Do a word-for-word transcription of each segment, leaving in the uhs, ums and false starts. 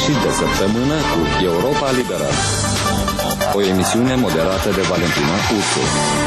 sfârșit de săptămână cu Europa Liberă. O emisiune moderată de Valentina Ursu.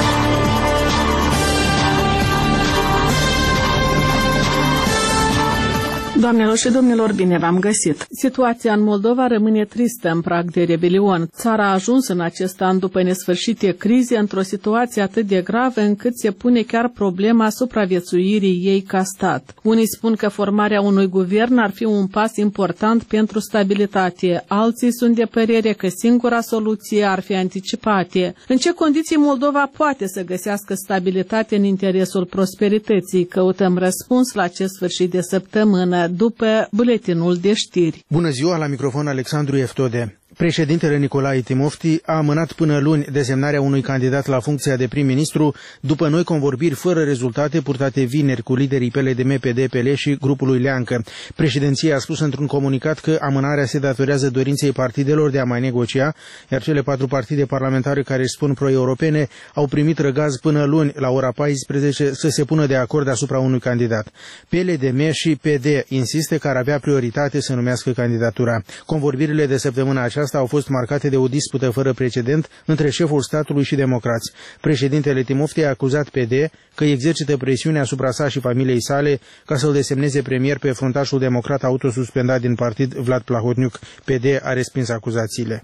Doamnelor și domnilor, bine v-am găsit. Situația în Moldova rămâne tristă în prag de rebelion. Țara a ajuns în acest an după nesfârșite crize într-o situație atât de gravă încât se pune chiar problema supraviețuirii ei ca stat. Unii spun că formarea unui guvern ar fi un pas important pentru stabilitate. Alții sunt de părere că singura soluție ar fi anticipate. În ce condiții Moldova poate să găsească stabilitate în interesul prosperității? Căutăm răspuns la acest sfârșit de săptămână, după buletinul de știri. Bună ziua, la microfon Alexandru Eftode. Președintele Nicolae Timofti a amânat până luni desemnarea unui candidat la funcția de prim-ministru după noi convorbiri fără rezultate purtate vineri cu liderii P L D M, P D, P L și grupului Leancă. Președinția a spus într-un comunicat că amânarea se datorează dorinței partidelor de a mai negocia, iar cele patru partide parlamentare care își spun pro-europene au primit răgaz până luni la ora paisprezece să se pună de acord asupra unui candidat. P L D M și P D insistă că ar avea prioritate să numească candidatura. Convorbirile de săptămâna aceasta au fost marcate de o dispută fără precedent între șeful statului și democrați. Președintele Timofti a acuzat P D că exercită presiune asupra sa și familiei sale ca să-l desemneze premier pe fruntașul democrat autosuspendat din partid Vlad Plahotniuc. P D a respins acuzațiile.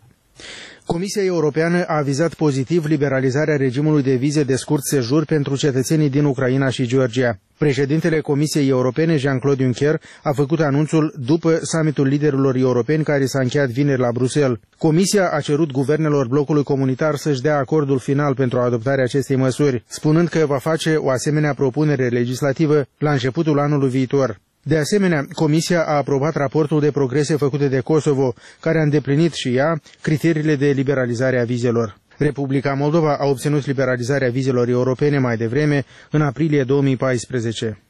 Comisia Europeană a avizat pozitiv liberalizarea regimului de vize de scurt sejur pentru cetățenii din Ucraina și Georgia. Președintele Comisiei Europene, Jean-Claude Juncker, a făcut anunțul după summitul liderilor europeni care s-a încheiat vineri la Bruxelles. Comisia a cerut guvernelor blocului comunitar să-și dea acordul final pentru adoptarea acestei măsuri, spunând că va face o asemenea propunere legislativă la începutul anului viitor. De asemenea, Comisia a aprobat raportul de progrese făcute de Kosovo, care a îndeplinit și ea criteriile de liberalizare a vizelor. Republica Moldova a obținut liberalizarea vizelor europene mai devreme, în aprilie două mii paisprezece.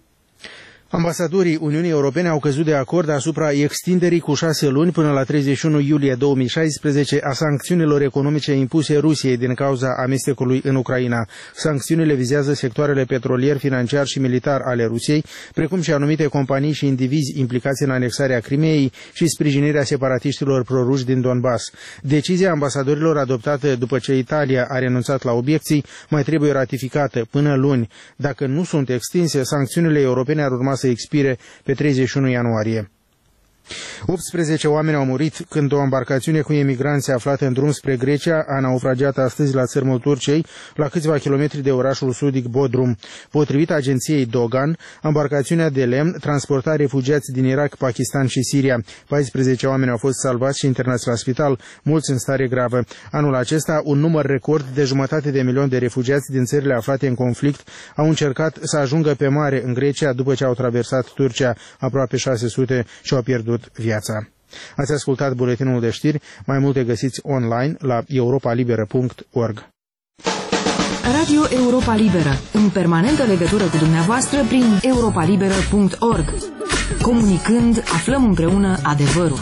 Ambasadorii Uniunii Europene au căzut de acord asupra extinderii cu șase luni până la treizeci și unu iulie două mii șaisprezece a sancțiunilor economice impuse Rusiei din cauza amestecului în Ucraina. Sancțiunile vizează sectoarele petrolier, financiar și militar ale Rusiei, precum și anumite companii și indivizi implicați în anexarea Crimeei și sprijinirea separatiștilor proruși din Donbass. Decizia ambasadorilor adoptată după ce Italia a renunțat la obiecții mai trebuie ratificată până luni. Dacă nu sunt extinse, sancțiunile europene ar urma să expire pe treizeci și unu ianuarie. optsprezece oameni au murit când o embarcațiune cu emigranți aflată în drum spre Grecia a naufragiat astăzi la țărmul Turciei, la câțiva kilometri de orașul sudic Bodrum. Potrivit agenției Dogan, embarcațiunea de lemn transporta refugiați din Irak, Pakistan și Siria. paisprezece oameni au fost salvați și internați la spital, mulți în stare gravă. Anul acesta, un număr record de jumătate de milion de refugiați din țările aflate în conflict au încercat să ajungă pe mare în Grecia după ce au traversat Turcia, aproape șase sute, și au pierdut viața. Ați ascultat buletinul de știri, mai multe găsiți online la europa liberă punct org. Radio Europa Liberă, în permanentă legătură cu dumneavoastră prin europa liberă punct org. Comunicând, aflăm împreună adevărul.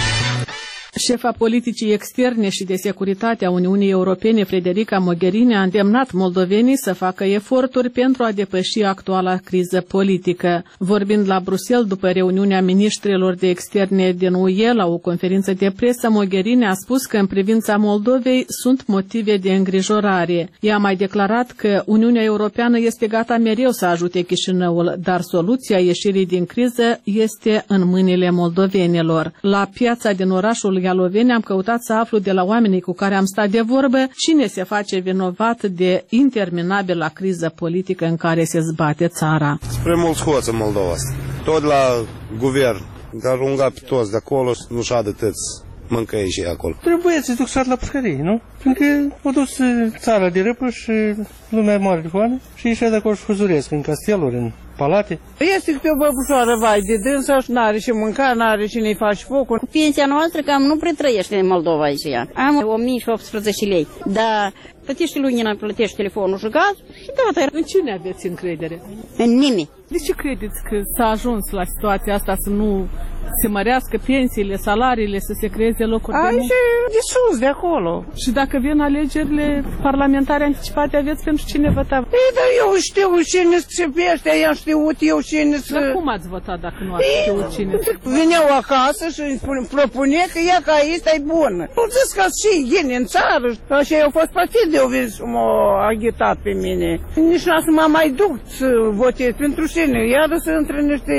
Șefa politicii externe și de securitate a Uniunii Europene, Federica Mogherini, a îndemnat moldovenii să facă eforturi pentru a depăși actuala criză politică. Vorbind la Bruxelles după reuniunea ministrilor de externe din U E la o conferință de presă, Mogherini a spus că în privința Moldovei sunt motive de îngrijorare. Ea a mai declarat că Uniunea Europeană este gata mereu să ajute Chișinăul, dar soluția ieșirii din criză este în mâinile moldovenilor. La piața din orașul Ialoveni am căutat să aflu de la oamenii cu care am stat de vorbă cine se face vinovat de interminabilă criză politică în care se zbate țara. Spre mulți hoți în Moldova asta. Tot la guvern, dar runga pe toți de acolo nu șadă tăți mâncăie și acolo. Trebuie să-ți duc sat la pușcărie, nu? Pentru că m-a dus țara de râpă și lumea mare de foame și ieșea de acolo și huzuresc în casteluri, în palate. Este câte o băbușoară, vai, de dânsă și n-are și mânca, n-are și ne-i faci focul. Pensia noastră cam nu prea trăiește în Moldova aici. Am o mie optsprezece lei, dar plătește lumina, plătește telefonul și gaz și gata. În cine aveți încredere? În nimeni. De ce credeți că s-a ajuns la situația asta să nu se mărească pensiile, salariile, să se creeze locuri de muncă? Aici, de sus, de acolo. Și dacă vin alegerile parlamentare anticipate, aveți pentru cine vota? Ei, dar eu știu cine se pește, i-am știut eu cine să... Dar cum ați votat dacă nu ați știut cine? Veneau acasă și îmi spune, propune că ea ca asta e bună. Nu zis că și gine în țară. Așa eu fost partid, eu vezi, m-a agitat pe mine. Nici n-a să mă mai duc să votez pentru cine. Iar să intre niște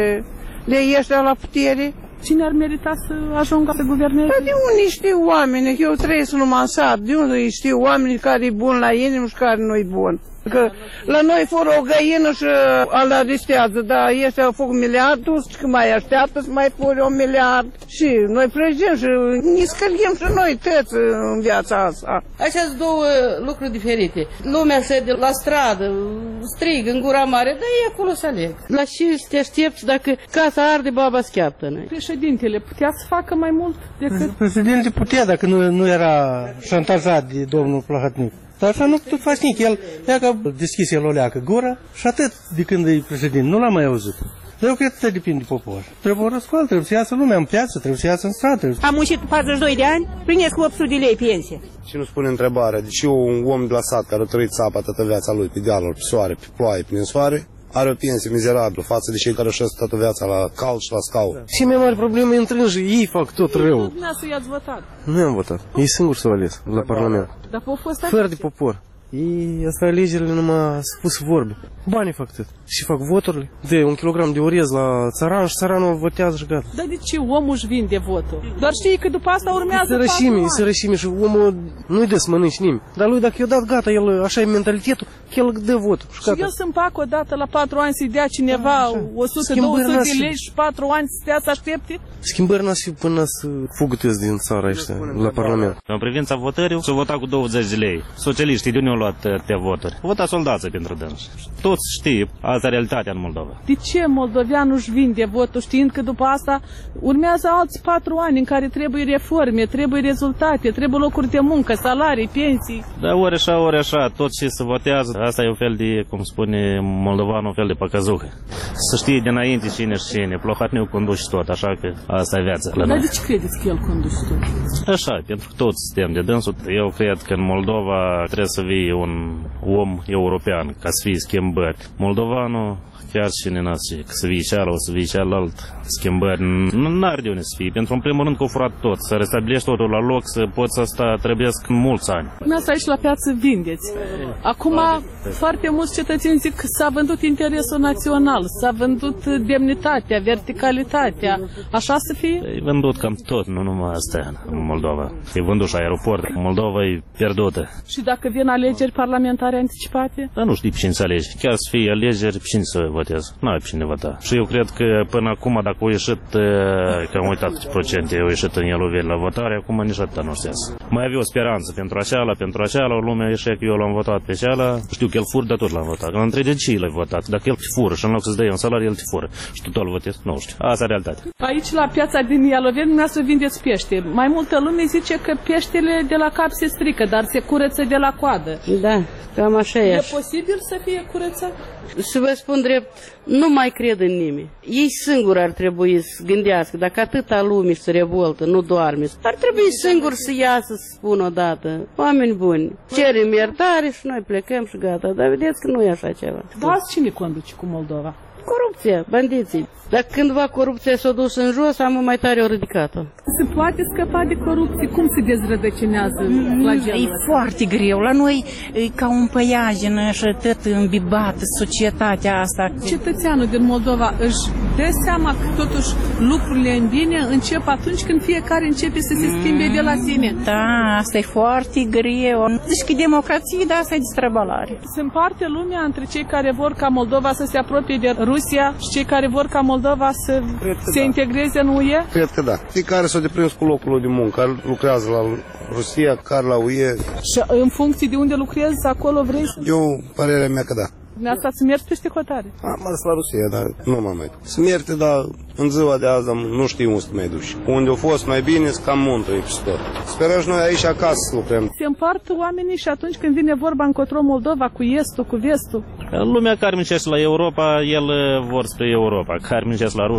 de ăștia la putere. Cine ar merita să ajungă să guverneze? Dar de unde știu oameni? Eu trăiesc numai în sat. De unde știu oameni care e bun la inimă și care nu e bun? Că la noi fără o găină și îl arestează, dar ăștia au făcut miliardul și că mai așteaptă să mai fure un miliard. Și noi plăgem și ne scălghem și noi toți în viața asta. Așa sunt două lucruri diferite. Lumea se de la stradă, strig în gura mare, dar ei acolo să aleg. La ce te aștepți dacă casa arde, baba scheaptă? Președintele putea să facă mai mult decât... Președintele putea dacă nu, nu era șantajat de domnul Plahotniuc. Dar așa nu tot faci nici. El, ea că deschis el o leacă gura și atât de când e președinte. Nu l-am mai auzit. Dar eu cred că te depinde de popor. Trebuie o răscoală, trebuie să iasă lumea în piață, trebuie să iasă în stradă. Trebuie... Am muncit patruzeci și doi de ani, primesc opt sute de lei pensie. Și nu spune întrebarea, deci eu, un om de la sat care a trăit țapa toată viața lui, pe dealuri, pe soare, pe ploaie, pe soare, are o pensie mizerabilă față de cei care au știut toată viața la cal și la scaun. Și mai mare probleme întrânși, ei fac tot rău. Dumneavoastră i-ați votat? Nu am votat, ei singuri s-au ales la Parlament. Dar au fost fără de popor. Ei, asta alegerile numai spus vorbe. Banii fac tot. Și fac voturile. De un kilogram de orez la țăran și țăranul votează și gata. Dar de ce omul își vinde votul? Doar știi că după asta urmează sărășime, sărășime și omul nu-i dă să mănânci nimeni. Dar lui dacă i-a dat gata, el așa e mentalitetul, că el dă votul. Și, și el să împac o dată la patru ani să-i dea cineva o sută două sute de lei și patru ani să stea să aștepte? Schimbări n-a fi până să fugătesc din țara ăștia, la Parlament. În privința votării, s-a votat cu douăzeci de lei. Socialiștii de unde au luat te voturi? Vota soldații pentru dâns. Toți știi, asta e realitatea în Moldova. De ce moldoveanul își vinde votul știind că după asta urmează alți patru ani în care trebuie reforme, trebuie rezultate, trebuie locuri de muncă, salarii, pensii? Da, ori așa, ori așa, tot ce se votează, asta e un fel de, cum spune moldovanul, un fel de păcăzuhă. Să știi dinainte cine și cine. Plahotniuc conduce tot, așa că asta e viața. Dar de ce credeți că el conduce tot? Așa, pentru că toți suntem de dânsul. Eu cred că în Moldova trebuie să fie un om european ca să fie schimbări. Moldovanul, chiar și ne nasce, că să fie cealaltă, o să fie cealaltă, schimbări, nu are de unde să fie. Pentru în primul rând că au furat tot, să restabilești totul la loc, să poți să sta, trebuie să mulți ani. Dumneavoastră aici la piață vindeți. Acum foarte mulți cetățeni zic că s-a vândut interesul național, s-a vândut demnitatea, verticalitatea. Așa să fie? E vândut cam tot, nu numai asta în Moldova. E vândut și aeroport. Moldova e pierdută. Și dacă vin alegeri parlamentare anticipate? Dar nu știi pe cine să alegi. Chiar să fie alegeri, pe cine să votez. Nu ai pe cine vota. Și eu cred că până acum, dacă au ieșit, că am uitat ce procente au ieșit în eloveri la votare, acum nici atâta nu știați. Mai avea o speranță pentru aceala, pentru aceala, lumea ieșea că eu l-am votat pe aceala. Știu că el fură, dar tot l-am votat. Îl întreb de ce l-ai votat. Dacă el te fură și în loc să-ți dea un salariu, el te fură. Și tu tot îl votezi? Nu știu. Asta e realitatea. Aici, la piața din Ialoveni, dumneavoastră vindeți pește. Mai multă lume zice că peștele de la cap se strică, dar se curăță de la coadă. Da, cam așa e. E posibil să fie curățat? Să vă spun drept, nu mai cred în nimeni. Ei singuri ar trebui să gândească, dacă atâta lume se revoltă, nu doarme, ar trebui singuri să iasă să spună odată, oameni buni, cerem iertare și noi plecăm și gata, dar vedeți că nu e așa ceva. Da, cine conduce cu Moldova? Corupția, bandiții. Dacă cândva corupția s-a dus în jos, am mai tare o ridicat-o. Se poate scăpa de corupție? Cum se dezrădăcinează flagelul? E foarte greu. La noi e ca un păianjenă și tot îmbibat societatea asta. Cetățeanul din Moldova își dă seama că totuși lucrurile în bine încep atunci când fiecare începe să se schimbe de la sine. Da, asta e foarte greu. Deci că democrație, da, asta e distrăbălare. Se împarte lumea între cei care vor ca Moldova să se apropie de Rusia și cei care vor ca Moldova să se da. integreze în U E? Cred că da. Fiecare s-a deprins cu locul de muncă, care lucrează la Rusia, care la U E. Și în funcție de unde lucrezi, acolo vrei să... Eu, părerea mea că da. Asta să mergi peste hotare? Am mers la Rusia, dar nu mă mai duc. Să merge, dar în ziua de azi nu știu unde să mai duci. Unde au fost mai bine, să cam muntă e peste tot. Sperăm și noi aici acasă să lucrăm. Se împart oamenii și atunci când vine vorba încotro Moldova, cu estul, cu vestul? Lumea care muncește la Europa, el vor spre Europa. Care muncește la ruși,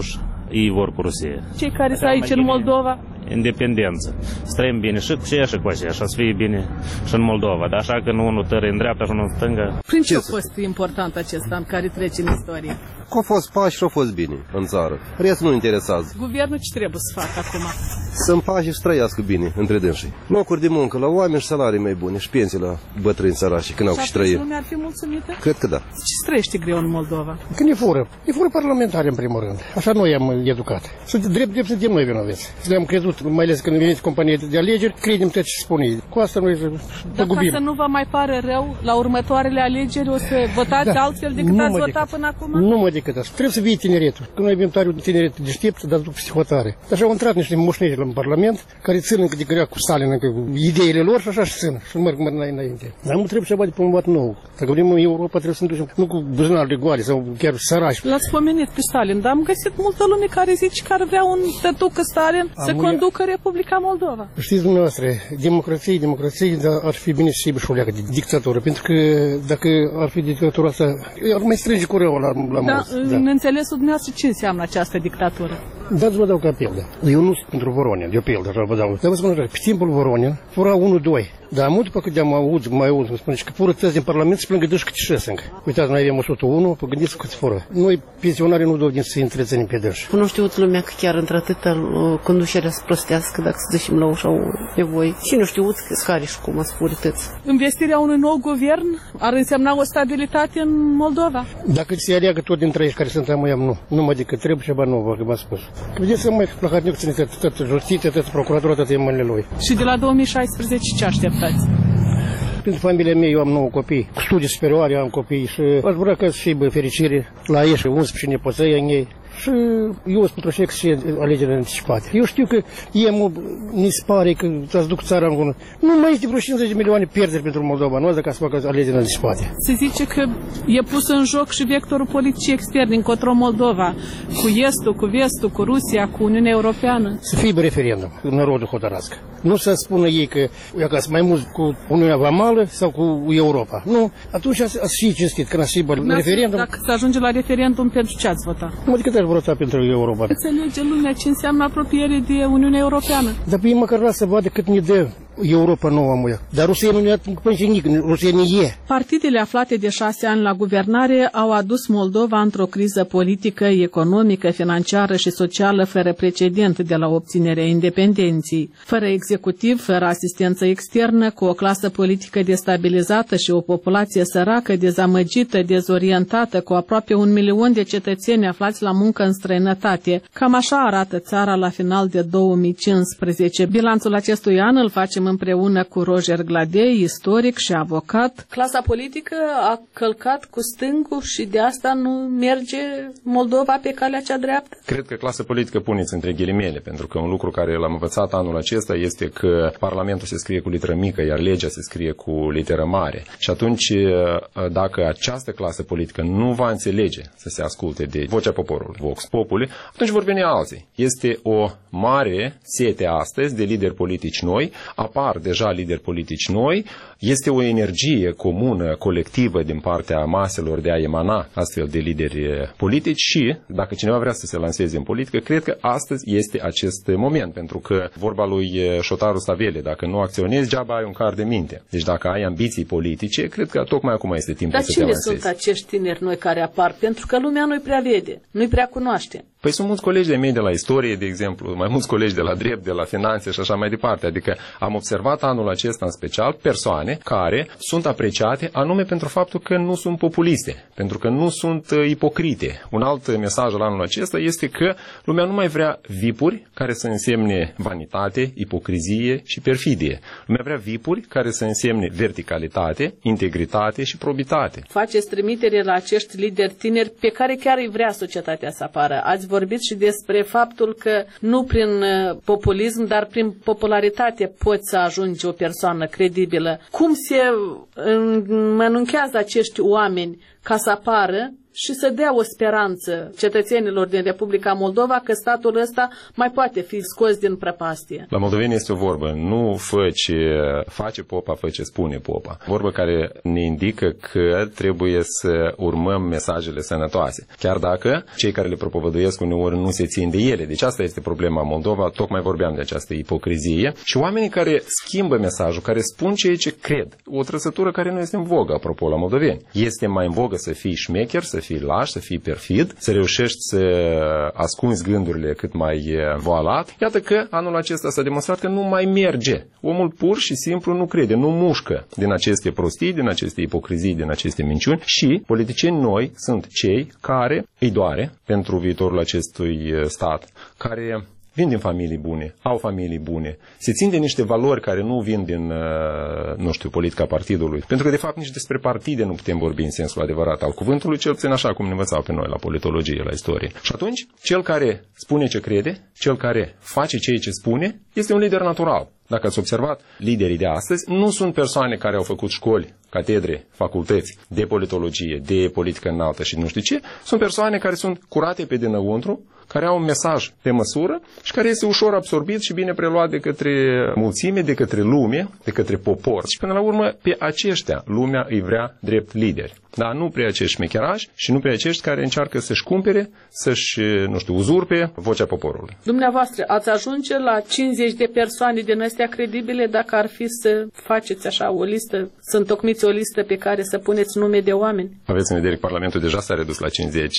ei vor cu Rusia. Cei care sunt aici în Moldova? Independență. Străim bine și cu ceea și cu aceea, așa să fie bine și în Moldova. Dar așa că nu unul tără în dreapta și unul în stânga. Prin ce a fost important acest an care trece în istorie? Că au fost pași și au fost bine în țară. Restul nu interesează. Guvernul ce trebuie să facă acum? Să pași și să trăiască bine între dânsii. Locuri de muncă la oameni și salarii mai bune și pensii la bătrâni sărași când au și trăie. lumea ar fi mulțumită? Cred că da. Ce trăiește greu în Moldova? Când ne fură. Ne fură parlamentari în primul rând. Așa noi am educat. Sunt drept, drept suntem noi vinoveți. Ne-am crezut, mai ales când veniți companie de alegeri, credem tot ce spune ei. Cu asta noi păgubim. Dar ca să nu vă mai pare rău, la următoarele alegeri o să votați da. altfel decât nu ați votat până acum? Nu mă decât asta. Trebuie să vii tineretul. Când noi avem tare un tineret deștept, dar după psihotare. Așa au intrat niște moșneri în Parlament, care țin încă de grea cu Stalin, încă ideile lor și așa și țin. Și merg mai înainte. Dar nu trebuie ceva de promovat nou. Dacă vrem în Europa, trebuie să ne ducem, nu cu buzunarele goale sau chiar sărași. L-ați pomenit pe Stalin, dar am găsit multă lume care zice că ar vrea un tătucă Stalin am să conducă Republica Moldova. Știți dumneavoastră, democrație, democrație, dar ar fi bine să și o leagă de dictatură, pentru că dacă ar fi dictatura asta, ar mai strânge cu rău la, la da, mulți. Da, în înțelesul dumneavoastră ce înseamnă această dictatură? Dați vă dau ca pildă. Eu nu sunt pentru Voronin, de o pildă, așa vă dau. Dar vă spun așa, pe timpul Voronin, fura unu doi. Dar mult după cât am auzit, mai auzit, îmi spune că fură tăți din Parlament și plângă dâși câte șase încă. Uitați, noi avem o sută unu, pă gândiți cât fură. Noi, pensionarii, nu dorim să întreținem pe dâși. Nu știuți lumea că chiar într-atâta conducerea să prostească dacă să ducem la ușa nevoie. Și nu știuți că scari și cum ați fură tăți. Investirea unui nou guvern ar însemna o stabilitate în Moldova? Dacă se aleagă tot dintre ei care sunt amuiam, nu. Numai decât trebuie ceva nou, că m-a spus. Vedeți să mai Plahotniuc ține tot justiție, tot procuratura, tot în mâinile lui. Și de la două mii șaisprezece ce așteptați? Pentru familia mea eu am nouă copii, cu studii superioare am copii și aș vrea ca să fie fericire la ei și unsprezece nepoței în ei. Și eu sunt pentru și alegerile anticipate. Eu știu că ei mi se pare că ați duc țara în gună. Nu mai este vreo cincizeci de milioane pierderi pentru Moldova, nu dacă să facă alegerile anticipate. Se zice că e pus în joc și vectorul politicii externe încotro Moldova, cu estul, cu vestul, cu Rusia, cu Uniunea Europeană. Să fie referendum, narodul hotărască. Nu să spună ei că e ca mai mult cu Uniunea Vamală sau cu Europa. Nu, atunci să fie cinstit, când să fie referendum. Dacă se ajunge la referendum, pentru ce ați vota? Mă decât aș vota pentru Europa. Înțelege lumea ce înseamnă apropiere de Uniunea Europeană. Dar pe ei măcar lasă vadă cât ne dă Europa nouă, muia. Dar Rusia nu ne-a nimic, Rusia ne e. Partidele aflate de șase ani la guvernare au adus Moldova într-o criză politică, economică, financiară și socială fără precedent de la obținerea independenței. Fără executiv, fără asistență externă, cu o clasă politică destabilizată și o populație săracă, dezamăgită, dezorientată, cu aproape un milion de cetățeni aflați la muncă în străinătate. Cam așa arată țara la final de două mii cincisprezece. Bilanțul acestui an îl facem împreună cu Roger Gladei, istoric și avocat. Clasa politică a călcat cu stângul și de asta nu merge Moldova pe calea cea dreaptă? Cred că clasa politică puneți între ghilimele, pentru că un lucru care l-am învățat anul acesta este că Parlamentul se scrie cu literă mică, iar legea se scrie cu literă mare. Și atunci, dacă această clasă politică nu va înțelege să se asculte de vocea poporului, Vox Populi, atunci vor veni alții. Este o mare sete astăzi de lideri politici noi, apar deja lideri politici noi, este o energie comună, colectivă din partea maselor de a emana astfel de lideri politici și, dacă cineva vrea să se lanseze în politică, cred că astăzi este acest moment, pentru că vorba lui Șotaru Stavele, dacă nu acționezi, geaba ai un car de minte. Deci dacă ai ambiții politice, cred că tocmai acum este timpul Dar să te lansezi. Dar cine sunt acești tineri noi care apar? Pentru că lumea nu-i prea vede, nu-i prea cunoaște. Păi sunt mulți colegi de mei de la istorie, de exemplu, mai mulți colegi de la drept, de la finanțe și așa mai departe. Adică am observat anul acesta în special persoane care sunt apreciate anume pentru faptul că nu sunt populiste, pentru că nu sunt ipocrite. Un alt mesaj al anul acesta este că lumea nu mai vrea vipuri care să însemne vanitate, ipocrizie și perfidie. Lumea vrea vipuri care să însemne verticalitate, integritate și probitate. Faceți trimitere la acești lideri tineri pe care chiar îi vrea societatea să apară. Ați vorbit și despre faptul că nu prin populism, dar prin popularitate poți să ajungi o persoană credibilă. Cum se înmănunchează acești oameni ca să apară și să dea o speranță cetățenilor din Republica Moldova că statul ăsta mai poate fi scos din prăpastie. La moldoveni este o vorbă, nu fă ce face popa, fă ce spune popa. Vorbă care ne indică că trebuie să urmăm mesajele sănătoase, chiar dacă cei care le propovăduiesc uneori nu se țin de ele. Deci asta este problema Moldova, tocmai vorbeam de această ipocrizie. Și oamenii care schimbă mesajul, care spun ceea ce cred, o trăsătură care nu este în vogă, apropo, la moldoveni. Este mai în vogă să fii șmecher, să fii laș, să fii perfid, să reușești să ascunzi gândurile cât mai voalat. Iată că anul acesta s-a demonstrat că nu mai merge. Omul pur și simplu nu crede, nu mușcă din aceste prostii, din aceste ipocrizii, din aceste minciuni și politicieni noi sunt cei care îi doare pentru viitorul acestui stat, care vin din familii bune, au familii bune, se țin de niște valori care nu vin din, nu știu, politica partidului. Pentru că, de fapt, nici despre partide nu putem vorbi în sensul adevărat al cuvântului, cel puțin așa cum ne învățau pe noi la politologie, la istorie. Și atunci, cel care spune ce crede, cel care face ceea ce spune, este un lider natural. Dacă ați observat, liderii de astăzi nu sunt persoane care au făcut școli, catedre, facultăți de politologie, de politică înaltă și nu știu ce, sunt persoane care sunt curate pe dinăuntru, care au un mesaj pe măsură și care este ușor absorbit și bine preluat de către mulțime, de către lume, de către popor. Și până la urmă, pe aceștia lumea îi vrea drept lideri. Dar nu pe acești șmecherași și nu pe acești care încearcă să-și cumpere, să-și, nu știu, uzurpe vocea poporului. Dumneavoastră, ați ajunge la cincizeci de persoane din astea credibile dacă ar fi să faceți așa o listă, să întocmiți o listă pe care să puneți nume de oameni? Aveți în vedere că Parlamentul deja s-a redus la cincizeci.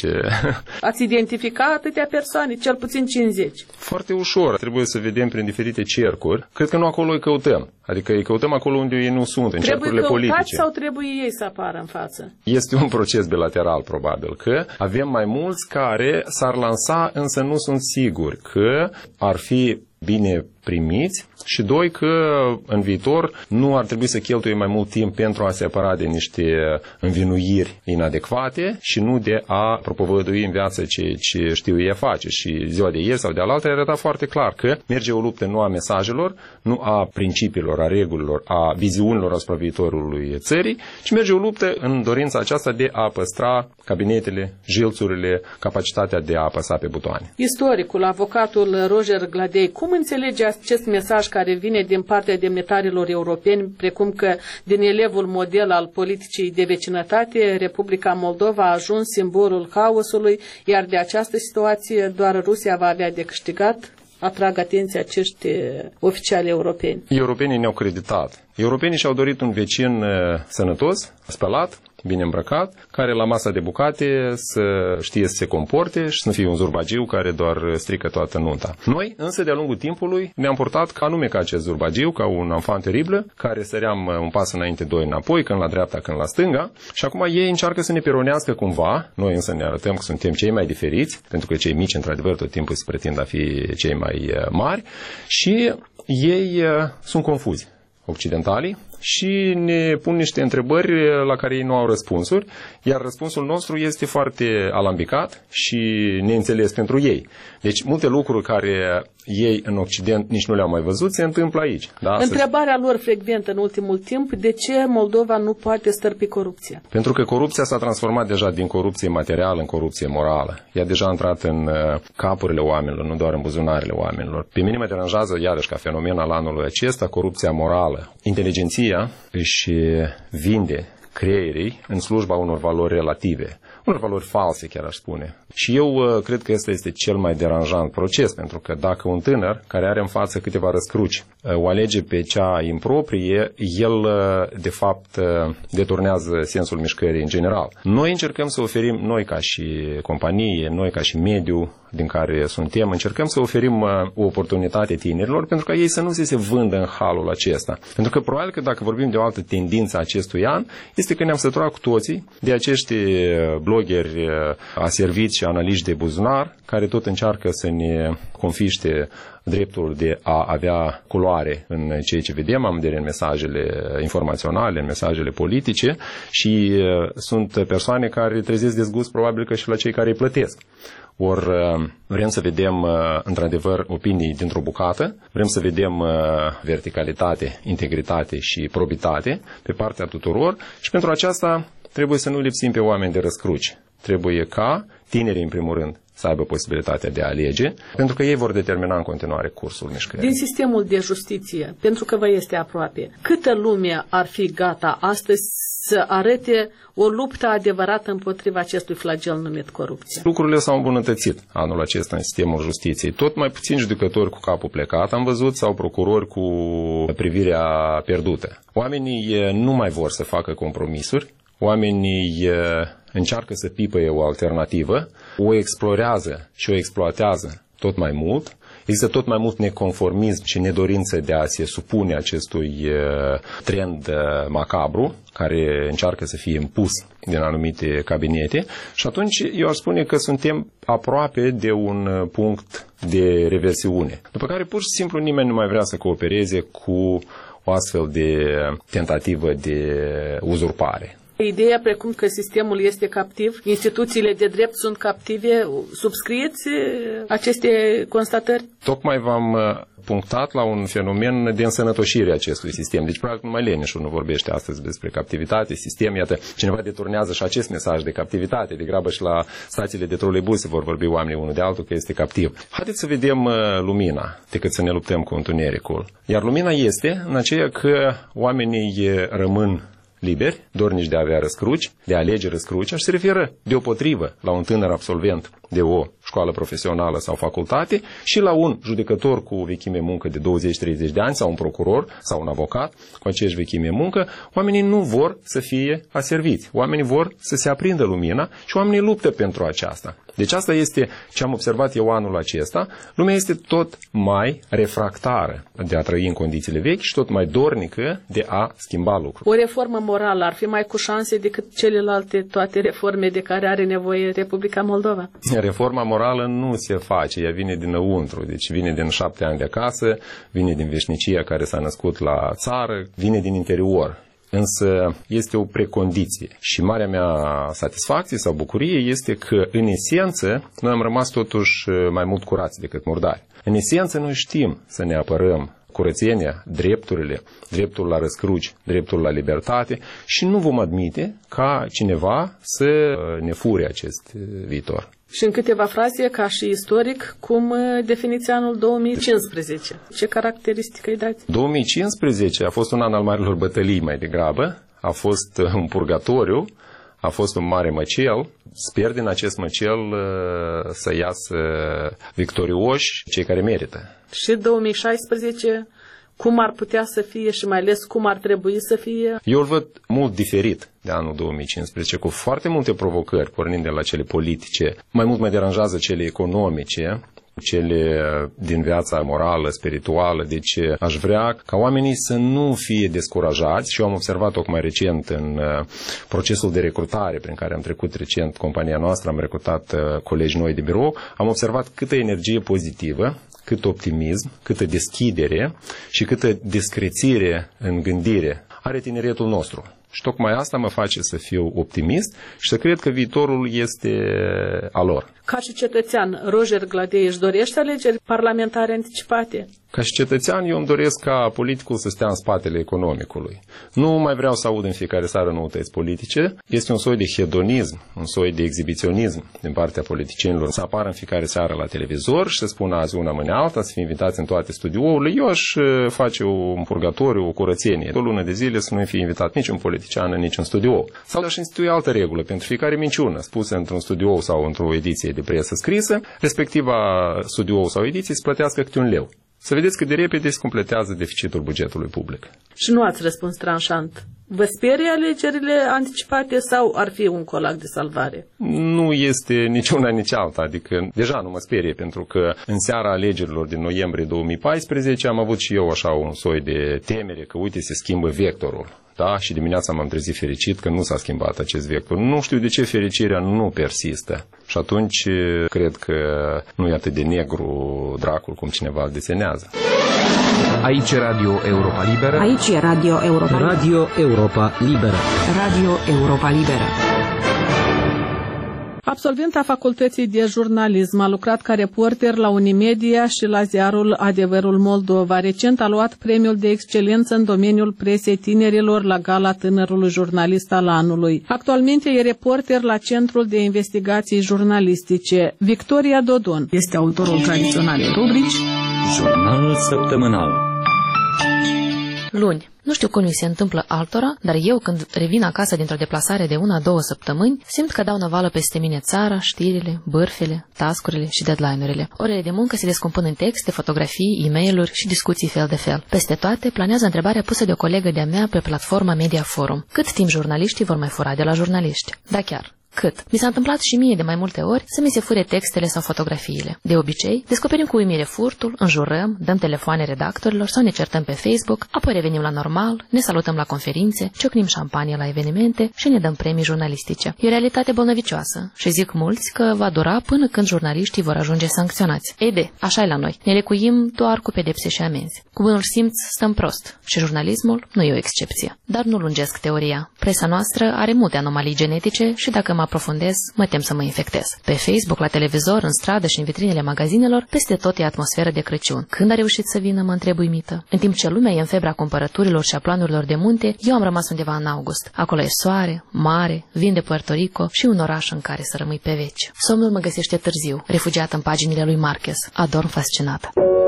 Ați identificat atâtea persoane, cel puțin cincizeci. Foarte ușor. Trebuie să vedem prin diferite cercuri. Cred că nu acolo îi căutăm. Adică îi căutăm acolo unde ei nu sunt, în trebuie cercurile politice. Trebuie sau trebuie ei să apară în față? Este un proces bilateral, probabil, că avem mai mulți care s-ar lansa, însă nu sunt siguri că ar fi bine primiți și doi, că în viitor nu ar trebui să cheltuie mai mult timp pentru a se apăra de niște învinuiri inadecvate și nu de a propovădui în viață ce, ce știu ei face. Și ziua de ieri sau de alaltă a arătat foarte clar că merge o luptă nu a mesajelor, nu a principiilor, a regulilor, a viziunilor asupra viitorului țării, ci merge o luptă în dorința aceasta de a păstra cabinetele, jilțurile, capacitatea de a apăsa pe butoane. Istoricul, avocatul Roger Gladei, cum înțelege acest mesaj care vine din partea demnitarilor europeni, precum că din elevul model al politicii de vecinătate, Republica Moldova a ajuns simbolul haosului, iar de această situație doar Rusia va avea de câștigat? Atrag atenția acești oficiali europeni. Europenii ne-au creditat. Europenii și-au dorit un vecin sănătos, spălat, bine îmbrăcat, care la masa de bucate să știe să se comporte și să nu fie un zurbagiu care doar strică toată nunta. Noi, însă, de-a lungul timpului, ne-am purtat ca anume ca acest zurbagiu, ca un enfant teribil, care săream un pas înainte, doi înapoi, când la dreapta, când la stânga, și acum ei încearcă să ne pironească cumva, noi însă ne arătăm că suntem cei mai diferiți, pentru că cei mici, într-adevăr, tot timpul se pretind a fi cei mai mari, și ei sunt confuzi, occidentalii, și ne pun niște întrebări la care ei nu au răspunsuri, iar răspunsul nostru este foarte alambicat și neînțeles pentru ei. Deci multe lucruri care ei în Occident nici nu le-au mai văzut se întâmplă aici. Da? Întrebarea lor frecventă în ultimul timp, de ce Moldova nu poate stărpi corupția? Pentru că corupția s-a transformat deja din corupție materială în corupție morală. Ea deja a intrat în capurile oamenilor, nu doar în buzunarele oamenilor. Pe mine mă deranjează iarăși ca fenomen al anului acesta corupția morală. Inteligenția își vinde creierii în slujba unor valori relative, unor valori false, chiar aș spune. Și eu uh, cred că ăsta este cel mai deranjant proces, pentru că dacă un tânăr care are în față câteva răscruci uh, o alege pe cea improprie, el uh, de fapt uh, deturnează sensul mișcării în general. Noi încercăm să oferim, noi ca și companie, noi ca și mediu din care suntem, încercăm să oferim uh, o oportunitate tinerilor pentru ca ei să nu se, se vândă în halul acesta. Pentru că probabil că dacă vorbim de o altă tendință acestui an, este că ne-am săturat cu toții de acești blogeri aserviți și analiști de buzunar, care tot încearcă să ne confiște dreptul de a avea culoare în ceea ce vedem, am vedere în mesajele informaționale, în mesajele politice, și sunt persoane care trezesc dezgust probabil că și la cei care îi plătesc. Ori vrem să vedem într-adevăr opinii dintr-o bucată, vrem să vedem verticalitate, integritate și probitate pe partea tuturor și pentru aceasta trebuie să nu lipsim pe oameni de răscruci. Trebuie ca tinerii, în primul rând, să aibă posibilitatea de a alege, pentru că ei vor determina în continuare cursul mișcării. Din sistemul de justiție, pentru că vă este aproape, câtă lume ar fi gata astăzi să arete o luptă adevărată împotriva acestui flagel numit corupție? Lucrurile s-au îmbunătățit anul acesta în sistemul justiției. Tot mai puțini judecători cu capul plecat am văzut sau procurori cu privirea pierdută. Oamenii nu mai vor să facă compromisuri, oamenii încearcă să pipăie o alternativă, o explorează și o exploatează tot mai mult. Există tot mai mult neconformism și nedorință de a se supune acestui trend macabru care încearcă să fie impus din anumite cabinete și atunci eu aș spune că suntem aproape de un punct de reversiune, după care pur și simplu nimeni nu mai vrea să coopereze cu o astfel de tentativă de uzurpare. Ideea precum că sistemul este captiv, instituțiile de drept sunt captive, subscrieți aceste constatări? Tocmai v-am punctat la un fenomen de însănătoșire a acestui sistem. Deci, practic, numai Leneșul nu vorbește astăzi despre captivitate, sistem. Iată, cineva deturnează și acest mesaj de captivitate. Degrabă și la stațiile de troleibuse vor vorbi oamenii unul de altul că este captiv. Haideți să vedem lumina decât să ne luptăm cu întunericul. Iar lumina este în aceea că oamenii rămân liberi, dornici de a avea răscruci, de a alege răscrucea și se referă deopotrivă la un tânăr absolvent de o școală profesională sau facultate și la un judecător cu vechime muncă de douăzeci treizeci de ani sau un procuror sau un avocat cu aceeași vechime muncă. Oamenii nu vor să fie aserviți. Oamenii vor să se aprindă lumina și oamenii luptă pentru aceasta. Deci asta este ce am observat eu anul acesta. Lumea este tot mai refractară de a trăi în condițiile vechi și tot mai dornică de a schimba lucruri. O reformă morală ar fi mai cu șanse decât celelalte toate reforme de care are nevoie Republica Moldova? Reforma morală nu se face, ea vine dinăuntru, deci vine din șapte ani de acasă, vine din veșnicia care s-a născut la țară, vine din interior. Însă este o precondiție și marea mea satisfacție sau bucurie este că, în esență, noi am rămas totuși mai mult curați decât murdari. În esență, noi știm să ne apărăm curățenia, drepturile, dreptul la răscruci, dreptul la libertate și nu vom admite ca cineva să ne fure acest viitor. Și în câteva fraze, ca și istoric, cum definiți anul două mii cincisprezece? Ce caracteristică îi dați? două mii cincisprezece a fost un an al marilor bătălii mai degrabă, a fost un purgatoriu, a fost un mare măcel. Sper din acest măcel să iasă victorioși cei care merită. Și două mii șaisprezece, cum ar putea să fie și mai ales cum ar trebui să fie? Eu îl văd mult diferit de anul două mii cincisprezece, cu foarte multe provocări, pornind de la cele politice. Mai mult mă deranjează cele economice, cele din viața morală, spirituală. Deci aș vrea ca oamenii să nu fie descurajați și eu am observat tocmai recent în procesul de recrutare prin care am trecut recent compania noastră, am recrutat colegi noi de birou, am observat câtă energie pozitivă, cât optimism, câtă deschidere și câtă discrețire în gândire are tineretul nostru. Și tocmai asta mă face să fiu optimist și să cred că viitorul este al lor. Ca și cetățean, Roger Gladei își dorește alegeri parlamentare anticipate? Ca și cetățean, eu îmi doresc ca politicul să stea în spatele economicului. Nu mai vreau să aud în fiecare seară noutăți politice. Este un soi de hedonism, un soi de exhibiționism din partea politicienilor. Să apară în fiecare seară la televizor și să spună azi una mâine alta, să fie invitați în toate studiourile. Eu aș face un purgatoriu, o curățenie. O lună de zile să nu fie invitat niciun politician în niciun studiou. Sau aș institui altă regulă pentru fiecare minciună spusă într-un studiou sau într-o ediție de presă scrisă, respectiva studiou sau ediție să plătească câte un leu. Să vedeți cât de repede se completează deficitul bugetului public. Și nu ați răspuns tranșant. Vă sperie alegerile anticipate sau ar fi un colac de salvare? Nu este nici una, nici alta. Adică deja nu mă sperie, pentru că în seara alegerilor din noiembrie două mii paisprezece am avut și eu așa un soi de temere că, uite, se schimbă vectorul. Da? Și dimineața m-am trezit fericit că nu s-a schimbat acest vector. Nu știu de ce fericirea nu persistă. Și atunci cred că nu e atât de negru dracul cum cineva îl desenează. Aici e Radio Europa Liberă. Aici e Radio Europa Liberă. Radio Europa Liberă. Radio Europa Liberă. Absolventa Facultății de Jurnalism, a lucrat ca reporter la Unimedia și la ziarul Adevărul Moldova. Recent a luat premiul de excelență în domeniul presei tinerilor la Gala Tânărului Jurnalist al Anului. Actualmente e reporter la Centrul de Investigații Jurnalistice. Victoria Dodon este autorul tradiționalei rubrici Jurnal săptămânal. Luni. Nu știu cum mi se întâmplă altora, dar eu când revin acasă dintr-o deplasare de una-două săptămâni, simt că dau năvală peste mine țara, știrile, bârfele, tascurile și deadline-urile. Orele de muncă se descompun în texte, fotografii, e-mail-uri și discuții fel de fel. Peste toate, planează întrebarea pusă de o colegă de-a mea pe platforma Media Forum. Cât timp jurnaliștii vor mai fura de la jurnaliști? Da chiar. Cât? Mi s-a întâmplat și mie de mai multe ori să mi se fure textele sau fotografiile. De obicei, descoperim cu uimire furtul, înjurăm, dăm telefoane redactorilor sau ne certăm pe Facebook, apoi revenim la normal, ne salutăm la conferințe, ciocnim șampanie la evenimente și ne dăm premii jurnalistice. E o realitate bolnăvicioasă și zic mulți că va dura până când jurnaliștii vor ajunge sancționați. Ei de, așa e la noi. Ne lecuim doar cu pedepse și amenzi. Cu bunul simț stăm prost și jurnalismul nu e o excepție. Dar nu lungesc teoria. Presa noastră are multe anomalii genetice și dacă mă aprofundez, mă tem să mă infectez. Pe Facebook, la televizor, în stradă și în vitrinele magazinelor, peste tot e atmosferă de Crăciun. Când a reușit să vină, mă întreb uimită. În timp ce lumea e în febra cumpărăturilor și a planurilor de munte, eu am rămas undeva în august. Acolo e soare, mare, vin de Puerto Rico și un oraș în care să rămâi pe veci. Somnul mă găsește târziu, refugiat în paginile lui Marquez. Adorm fascinată.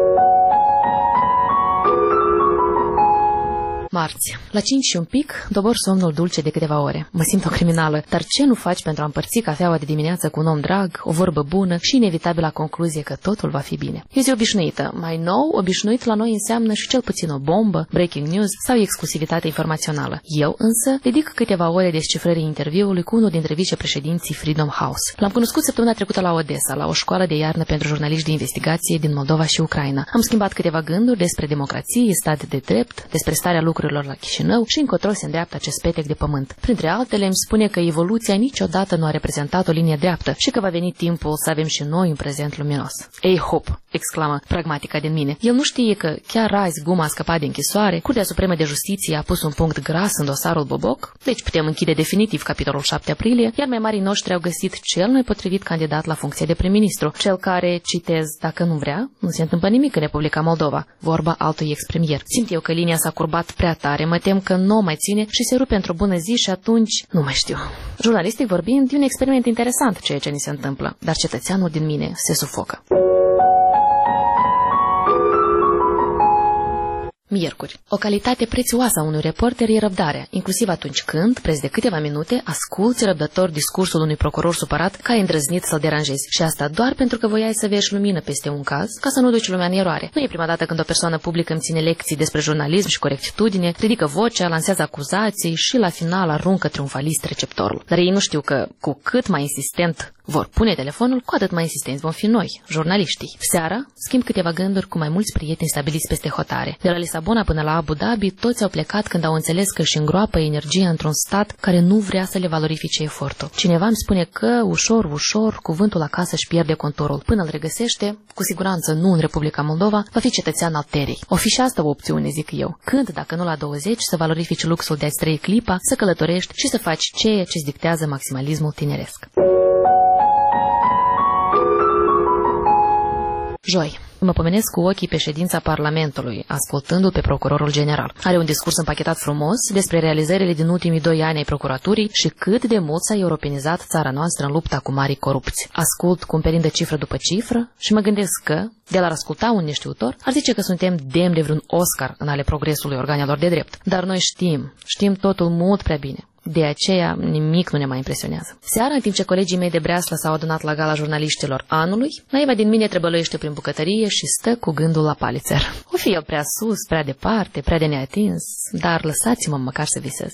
Marți. La cinci și un pic, dobor somnul dulce de câteva ore. Mă simt o criminală, dar ce nu faci pentru a împărți cafeaua de dimineață cu un om drag, o vorbă bună și inevitabilă concluzie că totul va fi bine. E zi obișnuită. Mai nou, obișnuit la noi înseamnă și cel puțin o bombă, breaking news sau exclusivitate informațională. Eu însă dedic câteva ore descifrării interviului cu unul dintre vicepreședinții Freedom House. L-am cunoscut săptămâna trecută la Odessa, la o școală de iarnă pentru jurnaliști de investigație din Moldova și Ucraina. Am schimbat câteva gânduri despre democrație, stat de drept, despre starea lucrurilor la Chișinău și încotro se îndreaptă acest petec de pământ. Printre altele îmi spune că evoluția niciodată nu a reprezentat o linie dreaptă și că va veni timpul să avem și noi un prezent luminos. Ei hop, exclamă pragmatica din mine. El nu știe că chiar azi Guma a scăpat de închisoare, Curtea Supremă de Justiție a pus un punct gras în dosarul Boboc, deci putem închide definitiv capitolul șapte aprilie, iar mai marii noștri au găsit cel mai potrivit candidat la funcție de prim-ministru, cel care, citez, dacă nu vrea, nu se întâmplă nimic în Republica Moldova, vorba altui ex-premier. Simt eu că linia s-a curbat prea tare, mă tem că nu o mai ține și se rupe într-o bună zi și atunci nu mai știu. Jurnalistic vorbind, e un experiment interesant ceea ce ni se întâmplă, dar cetățeanul din mine se sufocă. Miercuri. O calitate prețioasă a unui reporter e răbdarea, inclusiv atunci când, preț de câteva minute, asculți răbdător discursul unui procuror supărat care a îndrăznit să-l deranjezi. Și asta doar pentru că voiai să vezi lumină peste un caz, ca să nu duci lumea în eroare. Nu e prima dată când o persoană publică îmi ține lecții despre jurnalism și corectitudine, ridică vocea, lansează acuzații și la final aruncă triumfalist receptorul. Dar ei nu știu că, cu cât mai insistent vor pune telefonul, cu atât mai insistenți vom fi noi, jurnaliștii. Seara, schimb câteva gânduri cu mai mulți prieteni stabiliți peste hotare. De la Lisabona până la Abu Dhabi, toți au plecat când au înțeles că își îngroapă energia într-un stat care nu vrea să le valorifice efortul. Cineva îmi spune că, ușor, ușor, cuvântul acasă își pierde conturul. Până îl regăsește, cu siguranță nu în Republica Moldova, va fi cetățean al terii. O fi și asta o opțiune, zic eu. Când, dacă nu la douăzeci, să valorifici luxul de a-ți trăi clipa, să călătorești și să faci ceea ce-ți dictează maximalismul tineresc. Joi. Mă pomenesc cu ochii pe ședința Parlamentului, ascultându-l pe procurorul general. Are un discurs împachetat frumos despre realizările din ultimii doi ani ai procuraturii și cât de mult s-a europenizat țara noastră în lupta cu marii corupți. Ascult cumperind cifră după cifră și mă gândesc că, de la asculta un neștiutor, ar zice că suntem demni de vreun Oscar în ale progresului organelor de drept. Dar noi știm, știm totul mult prea bine. De aceea, nimic nu ne mai impresionează. Seara, în timp ce colegii mei de breaslă s-au adunat la gala jurnaliștilor anului, naiva din mine trebăluiește prin bucătărie și stă cu gândul la Palitzer. O fi el prea sus, prea departe, prea de neatins, dar lăsați-mă măcar să visez.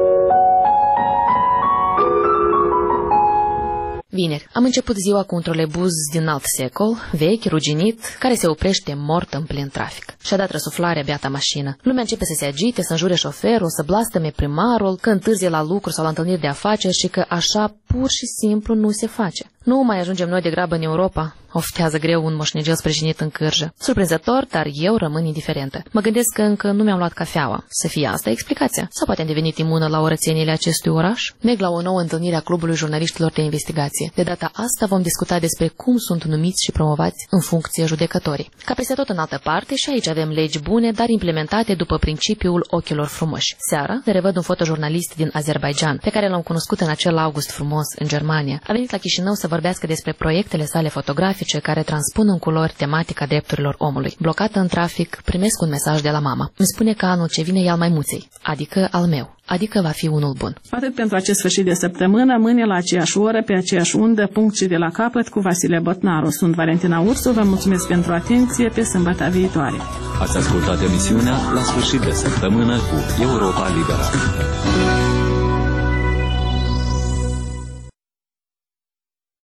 Vineri. Am început ziua cu un trolebuz din alt secol, vechi, ruginit, care se oprește mort în plin trafic. Și-a dat răsuflarea beata mașină. Lumea începe să se agite, să înjure șoferul, să blastăme primarul, că întârzie la lucru sau la întâlniri de afaceri și că așa pur și simplu nu se face. Nu mai ajungem noi de grabă în Europa, Oftează greu un moșnegel sprijinit în cârjă. Surprinzător, dar eu rămân indiferentă. Mă gândesc că încă nu mi-am luat cafeaua. Să fie asta explicația? Sau poate am devenit imună la urățeniile acestui oraș? Merg la o nouă întâlnire a Clubului Jurnaliștilor de Investigație. De data asta vom discuta despre cum sunt numiți și promovați în funcție judecătorii. Ca peste tot în altă parte, și aici avem legi bune, dar implementate după principiul ochilor frumoși. Seara le revăd un fotojurnalist din Azerbaijan, pe care l-am cunoscut în acel august frumos în Germania. A venit la Chișinău să vorbească despre proiectele sale fotografice care transpun în culori tematica drepturilor omului. Blocată în trafic, primesc un mesaj de la mama. Îmi spune că anul ce vine e al maimuței, adică al meu. Adică va fi unul bun. Atât pentru acest sfârșit de săptămână, mâine la aceeași oră, pe aceeași undă, punct și de la capăt cu Vasile Botnaru. Sunt Valentina Ursu, vă mulțumesc pentru atenție, pe sâmbătă viitoare. Ați ascultat emisiunea La sfârșit de săptămână cu Europa Liberă.